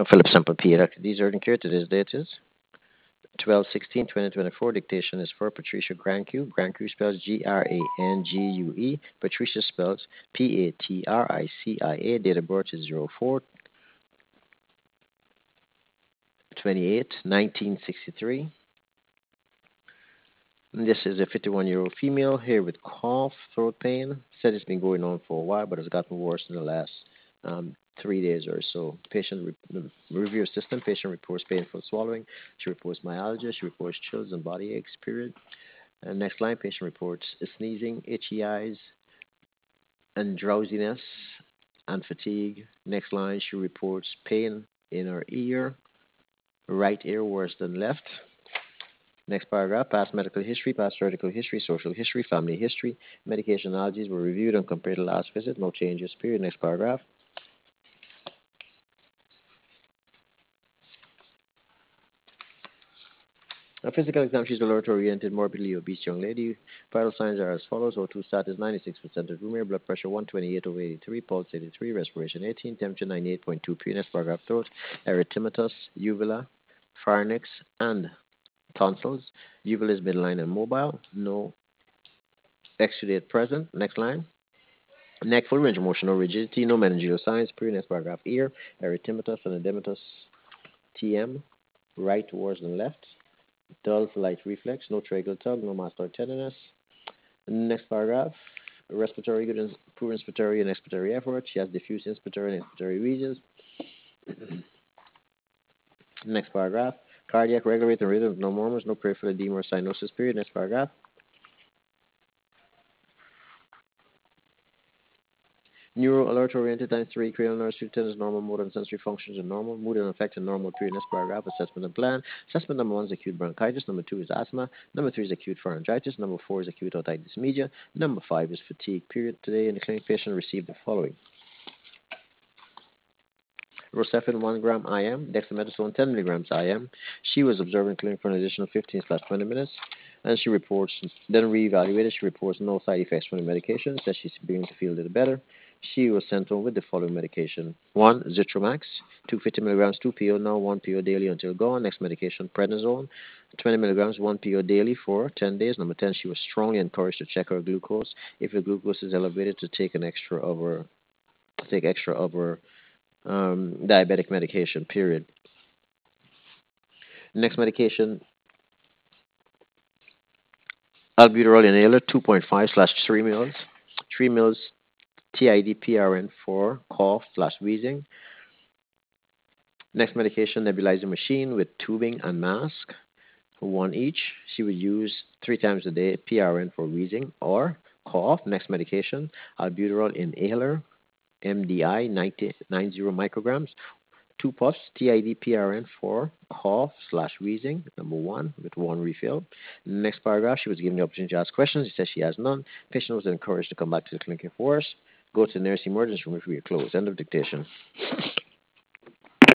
Philip Sample P. These are incurred. Today's date is 12/16/2024. Dictation is for Patricia Granque. Granque spells Grangue. Patricia spells Patricia. Date of birth is 04/28/1963. This is a 51-year-old female here with cough, throat pain. Said it's been going on for a while, but it's gotten worse in the last 3 days or so. Review system. Patient reports painful swallowing. She reports myalgia. She reports chills and body aches. Period. And next line, patient reports sneezing, itchy eyes, and drowsiness and fatigue. Next line, she reports pain in her ear, right ear worse than left. Next paragraph, past medical history, past surgical history, social history, family history, medication allergies were reviewed and compared to last visit, no changes, period. Next paragraph. A physical exam, she's alert oriented, morbidly obese young lady. Vital signs are as follows: O2 status 96% of room air, blood pressure 128/83, pulse 83, respiration 18, temperature 98.2 P. Next paragraph, throat, erythematous, uvula, pharynx, and tonsils. Uvula is midline and mobile, no exudate present. Next line. Neck, full range of motion, no rigidity, no meningeal signs. Period. Next paragraph. Ear, erythematous and edematous TM, right towards the left. Dull for light reflex, no tracheal tug, no mastoid tenderness. Next paragraph. Respiratory, good poor inspiratory and expiratory effort. She has diffuse inspiratory and expiratory regions. Next paragraph. Cardiac, regulator, rhythm, no murmurs, no peripheral edema or cyanosis. Period. Next paragraph. Neuro alert oriented times 3, cranial nerves, tendons, normal motor and sensory functions are normal. Mood and affect and normal. Period. Next paragraph. Assessment and plan. Assessment number 1 is acute bronchitis. Number 2 is asthma. Number 3 is acute pharyngitis. Number 4 is acute otitis media. Number 5 is fatigue. Period. Today in the clinic, patient received the following: Rocephin 1 gram IM, dexamethasone 10 milligrams IM. She was observed in clinic for an additional 15/20 minutes, and she reports, then reevaluated. She reports no side effects from the medication, says she's beginning to feel a little better. She was sent home with the following medication: 1, Zitromax, 250 milligrams, 2 PO now, 1 PO daily until gone. Next medication, prednisone, 20 milligrams, 1 PO daily for 10 days. Number 10, she was strongly encouraged to check her glucose. If her glucose is elevated, to take extra of her diabetic medication, period. Next medication, albuterol inhaler, 2.5/3 mils. 3 mils TID PRN for cough slash wheezing. Next medication, nebulizer machine with tubing and mask, 1 each. She would use 3 times a day, PRN for wheezing or cough. Next medication, albuterol inhaler, MDI, 90 micrograms, 2 puffs, TID PRN for cough slash wheezing, number 1, with 1 refill. Next paragraph, she was given the opportunity to ask questions. She says she has none. Patient was encouraged to come back to the clinic if worse. Go to the nearest emergency room if we are closed. End of dictation.